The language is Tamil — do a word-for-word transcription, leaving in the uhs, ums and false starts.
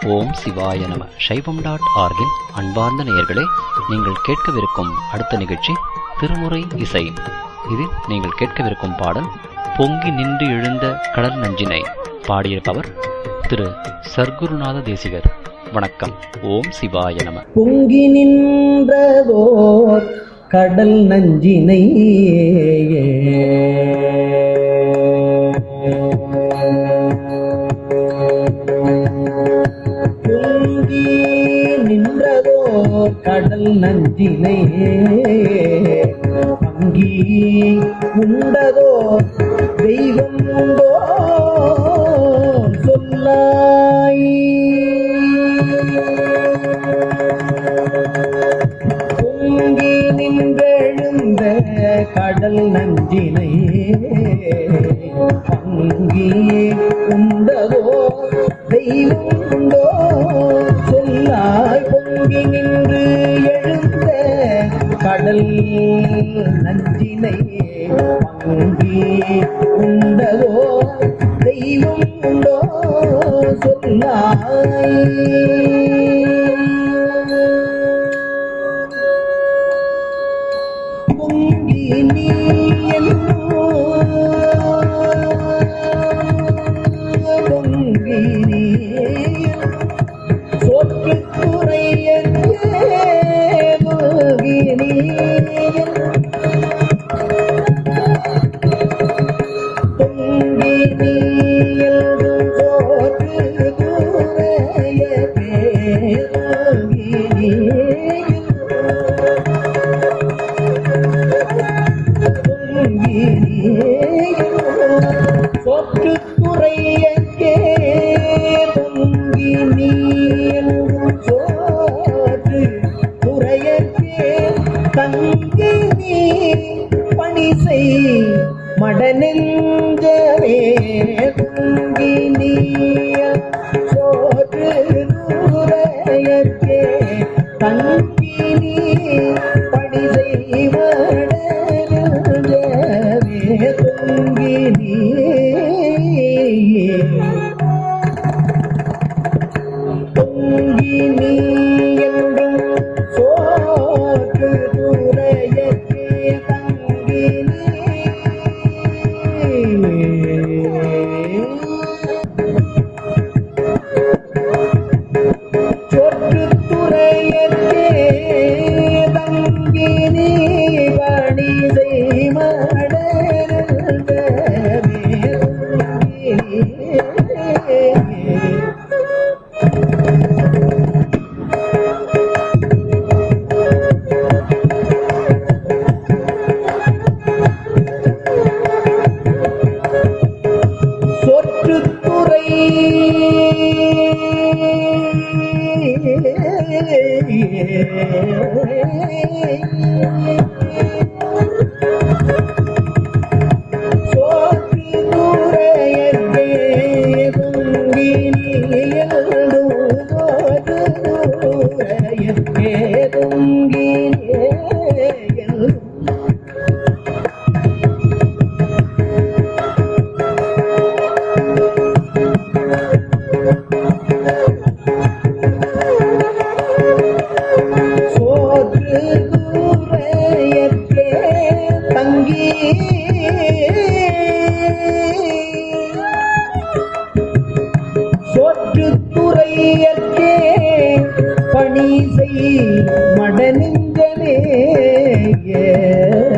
ஓம் சிவாய நம. சைவம் டாட் ஆர்கின் அன்பார்ந்த நேயர்களே, நீங்கள் கேட்கவிருக்கும் அடுத்த நிகழ்ச்சி திருமுறை இசை. இதில் நீங்கள் கேட்கவிருக்கும் பாடல் பொங்கி நின்று எழுந்த கடல் நஞ்சினை. பாடியிருப்பவர் திரு சர்க்குருநாத தேசிகர். வணக்கம். ஓம் சிவாய நம. பொங்கி நின்றதோர் கடல் நஞ்சினை பொங்கி நின்றதோர் கடல் நஞ்சினை பங்கி உண்டதோ தெய்வம் உண்டோ சொல்லாய். பொங்கி நின்றெழுந்த கடல் நஞ்சினை பங்கி உண்டதோ தெய்வம் உண்டோ சொல்லாய். பொங்கி நின்று எழுந்த கடல் நஞ்சினை பங்கி உண்டதோ தெய்வம் உண்டோ சொல்லாய். பொங்கி நீ பொங்கி நீ சோற்று குறைய பொங்கி நீ பொங்கி நீ சோற்று குறைய பொங்கி நீ சொற்று துறையக்கே பொங்கி நீ சோற்று துறையக்கே தங்கி நீ பணி செய் மடநெஞ்சவே. பொங்கி நீ சோற்று துறையக்கே தங்கி நீ பணி செய் மடநெஞ்சவே. பொங்கி நீ பொங்கி நீ என்றும் சோற்று துறையக்கே தங்கி நீ சோற்று துறையக்கே தங்கி நீ பணி செய் சொற்றுத்துறை சோற்று துறையக்கே பொங்கி நீ துறையக்கே பொங்கி சோற்று துறையக்கே தங்கி சோற்று துறையக்கே பணி செய் மடநெஞ்சமே.